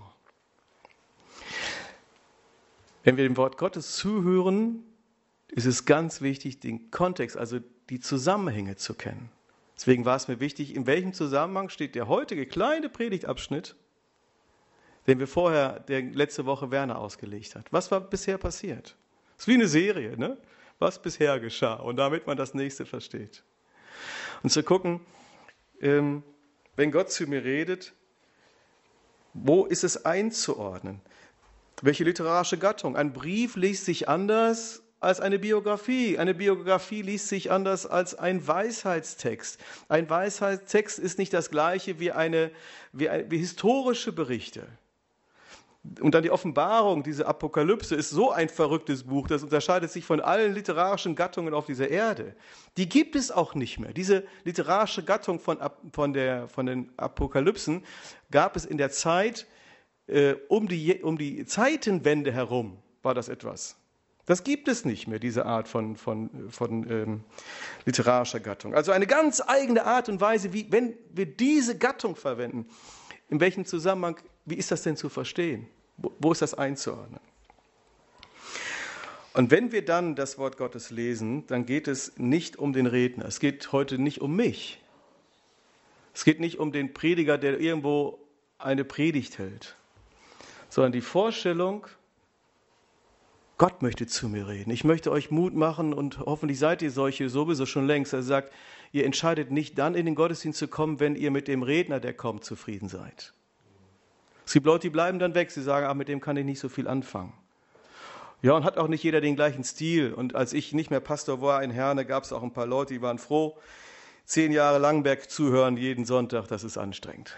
Wenn wir dem Wort Gottes zuhören, ist es ganz wichtig, den Kontext, also die Zusammenhänge zu kennen. Deswegen war es mir wichtig, in welchem Zusammenhang steht der heutige kleine Predigtabschnitt, den wir vorher, der letzte Woche Werner ausgelegt hat. Was war bisher passiert? Das ist wie eine Serie, ne? Was bisher geschah und damit man das Nächste versteht. Und zu gucken, ähm, wenn Gott zu mir redet, wo ist es einzuordnen? Welche literarische Gattung? Ein Brief liest sich anders als eine Biografie. Eine Biografie liest sich anders als ein Weisheitstext. Ein Weisheitstext ist nicht das gleiche wie, eine, wie, ein, wie historische Berichte. Und dann die Offenbarung, diese Apokalypse, ist so ein verrücktes Buch, das unterscheidet sich von allen literarischen Gattungen auf dieser Erde. Die gibt es auch nicht mehr. Diese literarische Gattung von, von, der, von den Apokalypsen gab es in der Zeit, äh, um, die, um die Zeitenwende herum war das etwas. Das gibt es nicht mehr, diese Art von, von, von ähm, literarischer Gattung. Also eine ganz eigene Art und Weise, wie, wenn wir diese Gattung verwenden, in welchem Zusammenhang, wie ist das denn zu verstehen? Wo, wo ist das einzuordnen? Und wenn wir dann das Wort Gottes lesen, dann geht es nicht um den Redner. Es geht heute nicht um mich. Es geht nicht um den Prediger, der irgendwo eine Predigt hält, sondern die Vorstellung, Gott möchte zu mir reden. Ich möchte euch Mut machen und hoffentlich seid ihr solche sowieso schon längst. Er sagt, ihr entscheidet nicht dann in den Gottesdienst zu kommen, wenn ihr mit dem Redner, der kommt, zufrieden seid. Es gibt Leute, die bleiben dann weg. Sie sagen, ach, mit dem kann ich nicht so viel anfangen. Ja, und hat auch nicht jeder den gleichen Stil. Und als ich nicht mehr Pastor war in Herne, gab es auch ein paar Leute, die waren froh. Zehn Jahre Langberg zuhören jeden Sonntag, das ist anstrengend.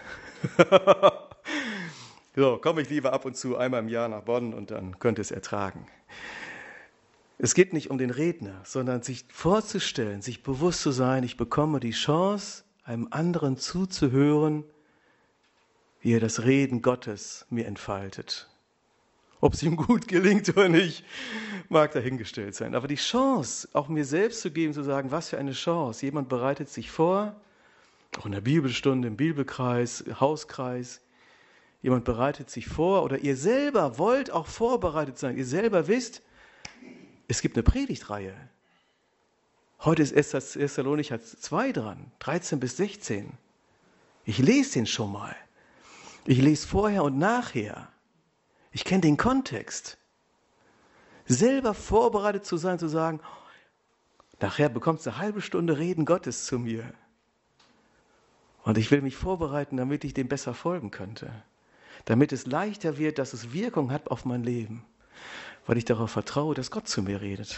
So, komme ich lieber ab und zu einmal im Jahr nach Bonn und dann könnt ihr es ertragen. Es geht nicht um den Redner, sondern sich vorzustellen, sich bewusst zu sein, ich bekomme die Chance, einem anderen zuzuhören, wie er das Reden Gottes mir entfaltet. Ob es ihm gut gelingt oder nicht, mag dahingestellt sein. Aber die Chance, auch mir selbst zu geben, zu sagen, was für eine Chance. Jemand bereitet sich vor, auch in der Bibelstunde, im Bibelkreis, Hauskreis. Jemand bereitet sich vor oder ihr selber wollt auch vorbereitet sein. Ihr selber wisst, es gibt eine Predigtreihe. Heute ist erster Thessalonicher zwei dran, dreizehn bis sechzehn. Ich lese den schon mal. Ich lese vorher und nachher. Ich kenne den Kontext. Selber vorbereitet zu sein, zu sagen, nachher bekommst du eine halbe Stunde Reden Gottes zu mir. Und ich will mich vorbereiten, damit ich dem besser folgen könnte. Damit es leichter wird, dass es Wirkung hat auf mein Leben. Weil ich darauf vertraue, dass Gott zu mir redet.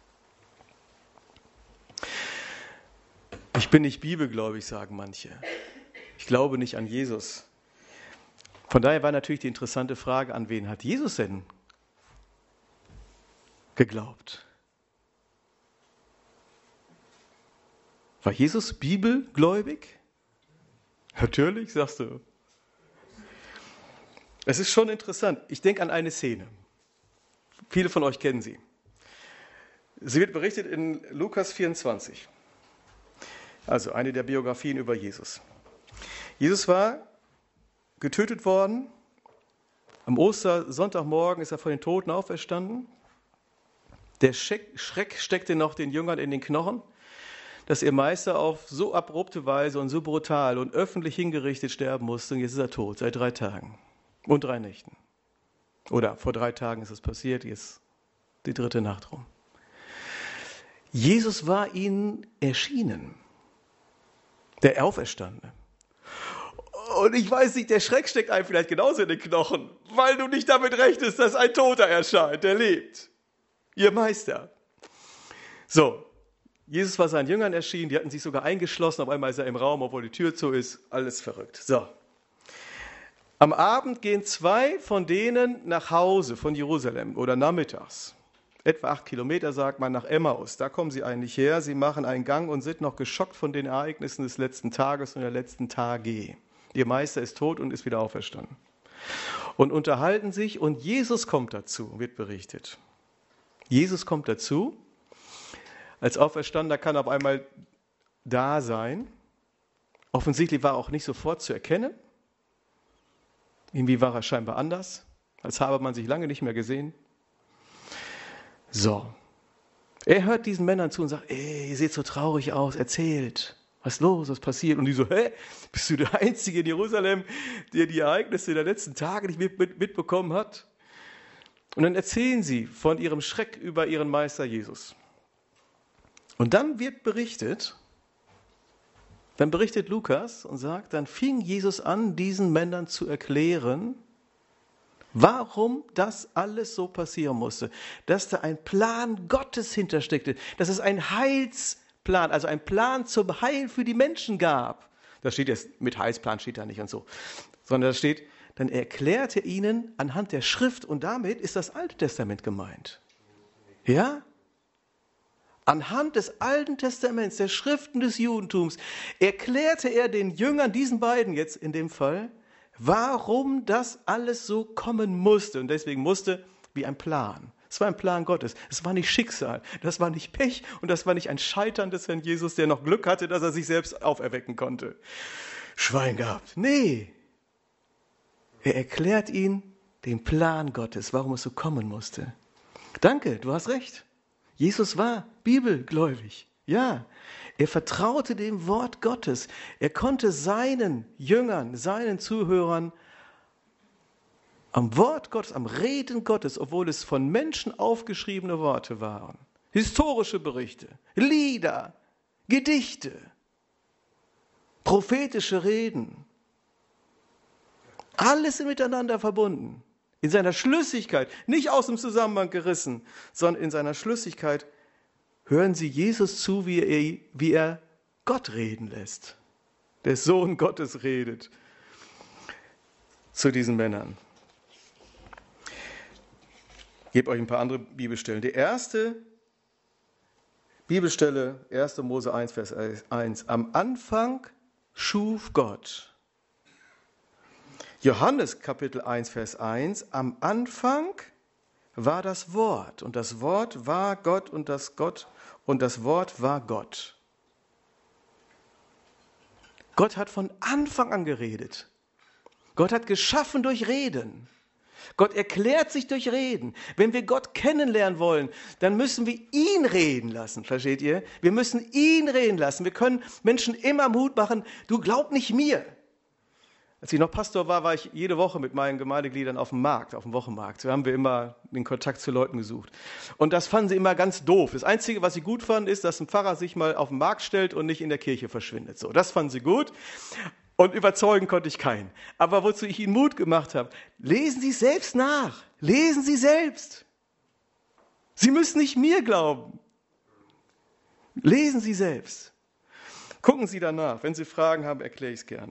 Ich bin nicht bibelgläubig, sagen manche. Ich glaube nicht an Jesus. Von daher war natürlich die interessante Frage, an wen hat Jesus denn geglaubt? War Jesus bibelgläubig? Natürlich, sagst du. Es ist schon interessant. Ich denke an eine Szene. Viele von euch kennen sie. Sie wird berichtet in Lukas vierundzwanzig. Also eine der Biografien über Jesus. Jesus war getötet worden Am Ostersonntagmorgen ist er von den Toten auferstanden. Der Schreck steckte noch den Jüngern in den Knochen, dass ihr Meister auf so abrupte Weise und so brutal und öffentlich hingerichtet sterben musste. Und jetzt ist er tot, seit drei Tagen und drei Nächten. Oder vor drei Tagen ist es passiert, jetzt die dritte Nacht rum. Jesus war ihnen erschienen, der Auferstandene. Und ich weiß nicht, der Schreck steckt einem vielleicht genauso in den Knochen, weil du nicht damit rechnest, dass ein Toter erscheint, der lebt. Ihr Meister. So, Jesus war seinen Jüngern erschienen, die hatten sich sogar eingeschlossen, auf einmal ist er im Raum, obwohl die Tür zu ist, alles verrückt. So. Am Abend gehen zwei von denen nach Hause von Jerusalem oder nachmittags. Etwa acht Kilometer, sagt man, nach Emmaus. Da kommen sie eigentlich her, sie machen einen Gang und sind noch geschockt von den Ereignissen des letzten Tages und der letzten Tage. Ihr Meister ist tot und ist wieder auferstanden. Und unterhalten sich und Jesus kommt dazu, wird berichtet. Jesus kommt dazu, als Auferstandener kann er auf einmal da sein. Offensichtlich war er auch nicht sofort zu erkennen. Irgendwie war er scheinbar anders, als habe man sich lange nicht mehr gesehen. So, er hört diesen Männern zu und sagt, ey, ihr seht so traurig aus, erzählt, was ist los, was passiert? Und die so, hä, bist du der Einzige in Jerusalem, der die Ereignisse der letzten Tage nicht mit, mit, mitbekommen hat? Und dann erzählen sie von ihrem Schreck über ihren Meister Jesus. Und dann wird berichtet, dann berichtet Lukas und sagt, dann fing Jesus an, diesen Männern zu erklären, warum das alles so passieren musste. Dass da ein Plan Gottes hintersteckte, dass es ein Heilsplan, also ein Plan zum Heil für die Menschen gab. Das steht jetzt, mit Heilsplan steht da nicht und so, sondern da steht, dann erklärte ihnen anhand der Schrift, und damit ist das Alte Testament gemeint. Ja? Anhand des Alten Testaments, der Schriften des Judentums, erklärte er den Jüngern, diesen beiden jetzt in dem Fall, warum das alles so kommen musste. Und deswegen musste wie ein Plan. Es war ein Plan Gottes. Es war nicht Schicksal. Das war nicht Pech und das war nicht ein Scheitern des Herrn Jesus, der noch Glück hatte, dass er sich selbst auferwecken konnte. Schwein gehabt. Nee. Er erklärt ihnen den Plan Gottes, warum es so kommen musste. Danke, du hast recht. Jesus war bibelgläubig. Ja, er vertraute dem Wort Gottes. Er konnte seinen Jüngern, seinen Zuhörern am Wort Gottes, am Reden Gottes, obwohl es von Menschen aufgeschriebene Worte waren, historische Berichte, Lieder, Gedichte, prophetische Reden, alles miteinander verbunden, in seiner Schlüssigkeit, nicht aus dem Zusammenhang gerissen, sondern in seiner Schlüssigkeit hören sie Jesus zu, wie er, wie er Gott reden lässt. Der Sohn Gottes redet zu diesen Männern. Ich gebe euch ein paar andere Bibelstellen. Die erste Bibelstelle, erster Mose eins, Vers eins. Am Anfang schuf Gott. Johannes Kapitel eins, Vers eins. Am Anfang war das Wort und das Wort war Gott und das Gott und das Wort war Gott. Gott hat von Anfang an geredet. Gott hat geschaffen durch Reden. Gott erklärt sich durch Reden. Wenn wir Gott kennenlernen wollen, dann müssen wir ihn reden lassen, versteht ihr? Wir müssen ihn reden lassen. Wir können Menschen immer Mut machen, du glaub nicht mir. Als ich noch Pastor war, war ich jede Woche mit meinen Gemeindegliedern auf dem Markt, auf dem Wochenmarkt. Da haben wir immer den Kontakt zu Leuten gesucht. Und das fanden sie immer ganz doof. Das Einzige, was sie gut fanden, ist, dass ein Pfarrer sich mal auf den Markt stellt und nicht in der Kirche verschwindet. So, das fanden sie gut. Und überzeugen konnte ich keinen. Aber wozu ich ihnen Mut gemacht habe, lesen Sie selbst nach. Lesen Sie selbst. Sie müssen nicht mir glauben. Lesen Sie selbst. Gucken Sie danach. Wenn Sie Fragen haben, erkläre ich es gerne.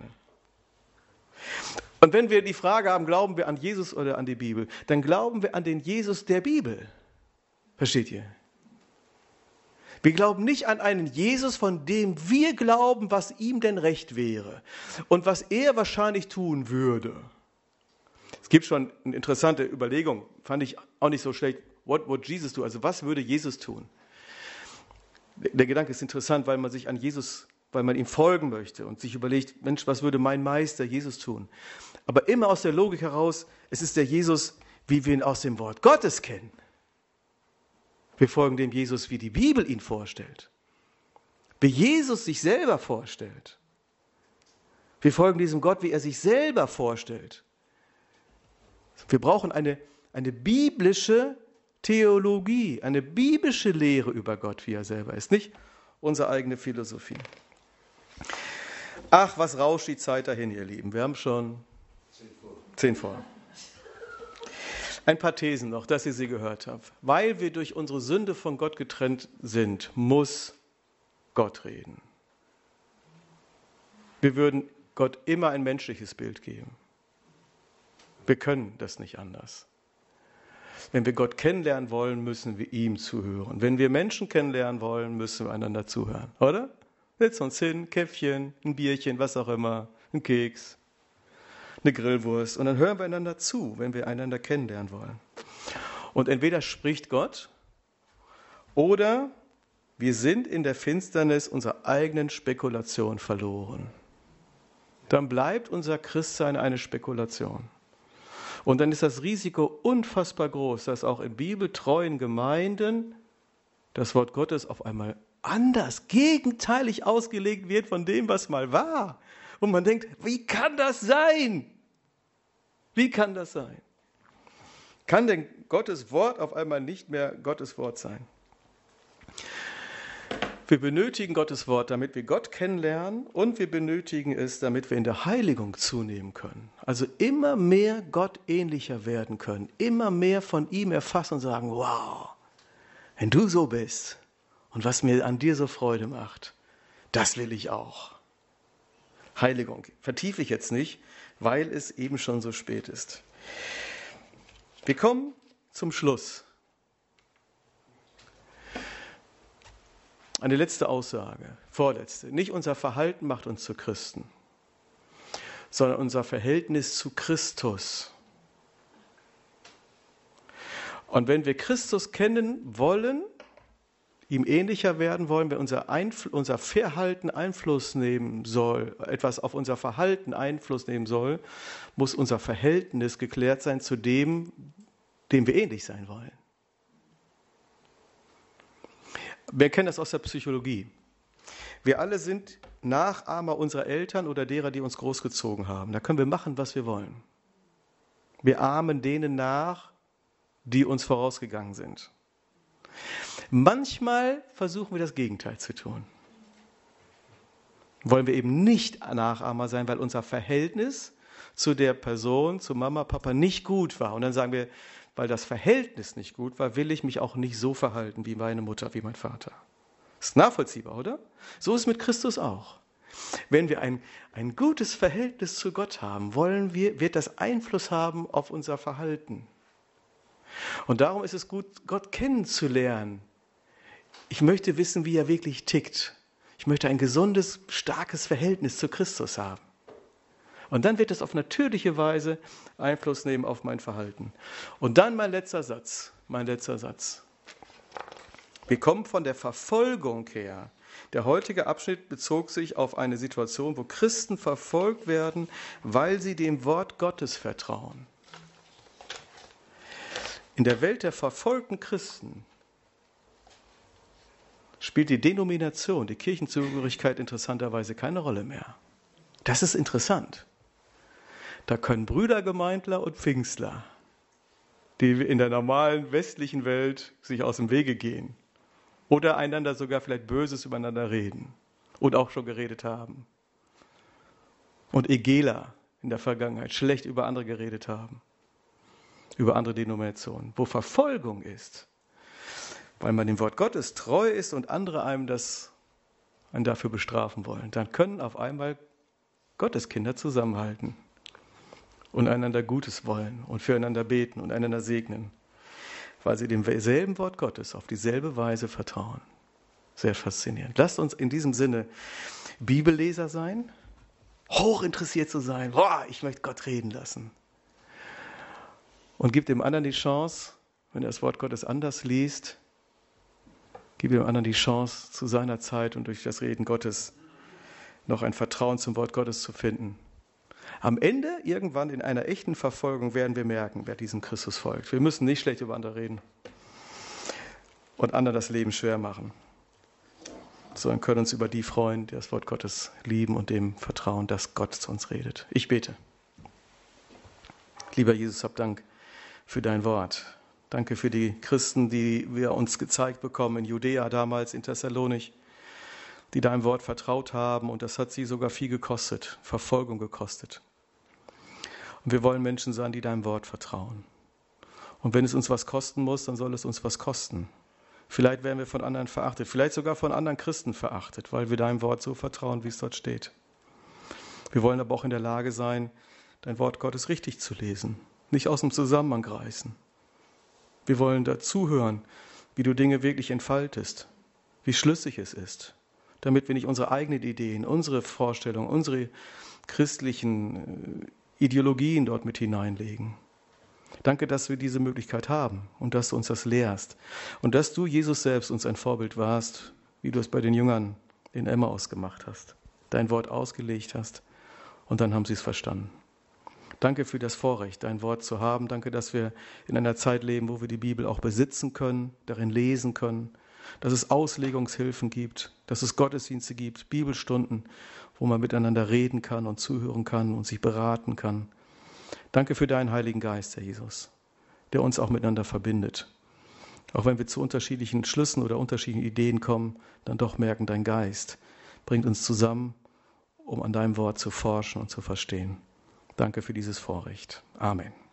Und wenn wir die Frage haben, glauben wir an Jesus oder an die Bibel, dann glauben wir an den Jesus der Bibel. Versteht ihr? Wir glauben nicht an einen Jesus, von dem wir glauben, was ihm denn recht wäre und was er wahrscheinlich tun würde. Es gibt schon eine interessante Überlegung, fand ich auch nicht so schlecht. What would Jesus do? Also was würde Jesus tun? Der Gedanke ist interessant, weil man sich an Jesus, weil man ihm folgen möchte und sich überlegt, Mensch, was würde mein Meister Jesus tun? Aber immer aus der Logik heraus, es ist der Jesus, wie wir ihn aus dem Wort Gottes kennen. Wir folgen dem Jesus, wie die Bibel ihn vorstellt. Wie Jesus sich selber vorstellt. Wir folgen diesem Gott, wie er sich selber vorstellt. Wir brauchen eine, eine biblische Theologie, eine biblische Lehre über Gott, wie er selber ist, nicht unsere eigene Philosophie. Ach, was rauscht die Zeit dahin, ihr Lieben. Wir haben schon zehn vor. Ein paar Thesen noch, dass ihr sie gehört habt. Weil wir durch unsere Sünde von Gott getrennt sind, muss Gott reden. Wir würden Gott immer ein menschliches Bild geben. Wir können das nicht anders. Wenn wir Gott kennenlernen wollen, müssen wir ihm zuhören. Wenn wir Menschen kennenlernen wollen, müssen wir einander zuhören, oder? Setzen uns hin, Käffchen, ein Bierchen, was auch immer, ein Keks, eine Grillwurst. Und dann hören wir einander zu, wenn wir einander kennenlernen wollen. Und entweder spricht Gott oder wir sind in der Finsternis unserer eigenen Spekulation verloren. Dann bleibt unser Christsein eine Spekulation. Und dann ist das Risiko unfassbar groß, dass auch in bibeltreuen Gemeinden das Wort Gottes auf einmal anders, gegenteilig ausgelegt wird von dem, was mal war. Und man denkt, wie kann das sein? Wie kann das sein? Kann denn Gottes Wort auf einmal nicht mehr Gottes Wort sein? Wir benötigen Gottes Wort, damit wir Gott kennenlernen, und wir benötigen es, damit wir in der Heiligung zunehmen können. Also immer mehr Gott ähnlicher werden können, immer mehr von ihm erfassen und sagen, wow, wenn du so bist und was mir an dir so Freude macht, das will ich auch. Heiligung vertiefe ich jetzt nicht, weil es eben schon so spät ist. Wir kommen zum Schluss. Eine letzte Aussage, vorletzte. Nicht unser Verhalten macht uns zu Christen, sondern unser Verhältnis zu Christus. Und wenn wir Christus kennen wollen, ihm ähnlicher werden wollen, wenn unser, Einfl- unser Verhalten Einfluss nehmen soll, etwas auf unser Verhalten Einfluss nehmen soll, muss unser Verhältnis geklärt sein zu dem, dem wir ähnlich sein wollen. Wir kennen das aus der Psychologie. Wir alle sind Nachahmer unserer Eltern oder derer, die uns großgezogen haben. Da können wir machen, was wir wollen. Wir ahmen denen nach, die uns vorausgegangen sind. Manchmal versuchen wir das Gegenteil zu tun. Wollen wir eben nicht Nachahmer sein, weil unser Verhältnis zu der Person, zu Mama, Papa nicht gut war. Und dann sagen wir, weil das Verhältnis nicht gut war, will ich mich auch nicht so verhalten wie meine Mutter, wie mein Vater. Ist nachvollziehbar, oder? So ist es mit Christus auch. Wenn wir ein, ein gutes Verhältnis zu Gott haben, wollen wir, wird das Einfluss haben auf unser Verhalten. Und darum ist es gut, Gott kennenzulernen. Ich möchte wissen, wie er wirklich tickt. Ich möchte ein gesundes, starkes Verhältnis zu Christus haben. Und dann wird es auf natürliche Weise Einfluss nehmen auf mein Verhalten. Und dann mein letzter Satz, mein letzter Satz. Wir kommen von der Verfolgung her. Der heutige Abschnitt bezog sich auf eine Situation, wo Christen verfolgt werden, weil sie dem Wort Gottes vertrauen. In der Welt der verfolgten Christen spielt die Denomination, die Kirchenzugehörigkeit interessanterweise keine Rolle mehr. Das ist interessant. Da können Brüdergemeindler und Pfingstler, die in der normalen westlichen Welt sich aus dem Wege gehen oder einander sogar vielleicht Böses übereinander reden und auch schon geredet haben. Und Egeler in der Vergangenheit schlecht über andere geredet haben, über andere Denominationen, wo Verfolgung ist, weil man dem Wort Gottes treu ist und andere einem das einen dafür bestrafen wollen. Dann können auf einmal Gotteskinder zusammenhalten und einander Gutes wollen und füreinander beten und einander segnen, weil sie demselben Wort Gottes auf dieselbe Weise vertrauen. Sehr faszinierend. Lasst uns in diesem Sinne Bibelleser sein, hochinteressiert zu sein. Boah, ich möchte Gott reden lassen. Und gib dem anderen die Chance, wenn er das Wort Gottes anders liest, gib dem anderen die Chance, zu seiner Zeit und durch das Reden Gottes noch ein Vertrauen zum Wort Gottes zu finden. Am Ende, irgendwann in einer echten Verfolgung, werden wir merken, wer diesem Christus folgt. Wir müssen nicht schlecht über andere reden und anderen das Leben schwer machen, sondern können uns über die freuen, die das Wort Gottes lieben und dem vertrauen, dass Gott zu uns redet. Ich bete. Lieber Jesus, hab Dank für dein Wort. Danke für die Christen, die wir uns gezeigt bekommen in Judäa damals, in Thessalonich, die deinem Wort vertraut haben, und das hat sie sogar viel gekostet, Verfolgung gekostet. Und wir wollen Menschen sein, die deinem Wort vertrauen. Und wenn es uns was kosten muss, dann soll es uns was kosten. Vielleicht werden wir von anderen verachtet, vielleicht sogar von anderen Christen verachtet, weil wir deinem Wort so vertrauen, wie es dort steht. Wir wollen aber auch in der Lage sein, dein Wort Gottes richtig zu lesen, nicht aus dem Zusammenhang reißen. Wir wollen dazuhören, wie du Dinge wirklich entfaltest, wie schlüssig es ist, damit wir nicht unsere eigenen Ideen, unsere Vorstellungen, unsere christlichen Ideologien dort mit hineinlegen. Danke, dass wir diese Möglichkeit haben und dass du uns das lehrst und dass du, Jesus selbst, uns ein Vorbild warst, wie du es bei den Jüngern in Emmaus gemacht hast, dein Wort ausgelegt hast und dann haben sie es verstanden. Danke für das Vorrecht, dein Wort zu haben. Danke, dass wir in einer Zeit leben, wo wir die Bibel auch besitzen können, darin lesen können, dass es Auslegungshilfen gibt, dass es Gottesdienste gibt, Bibelstunden, wo man miteinander reden kann und zuhören kann und sich beraten kann. Danke für deinen Heiligen Geist, Herr Jesus, der uns auch miteinander verbindet. Auch wenn wir zu unterschiedlichen Schlüssen oder unterschiedlichen Ideen kommen, dann doch merken, dein Geist bringt uns zusammen, um an deinem Wort zu forschen und zu verstehen. Danke für dieses Vorrecht. Amen.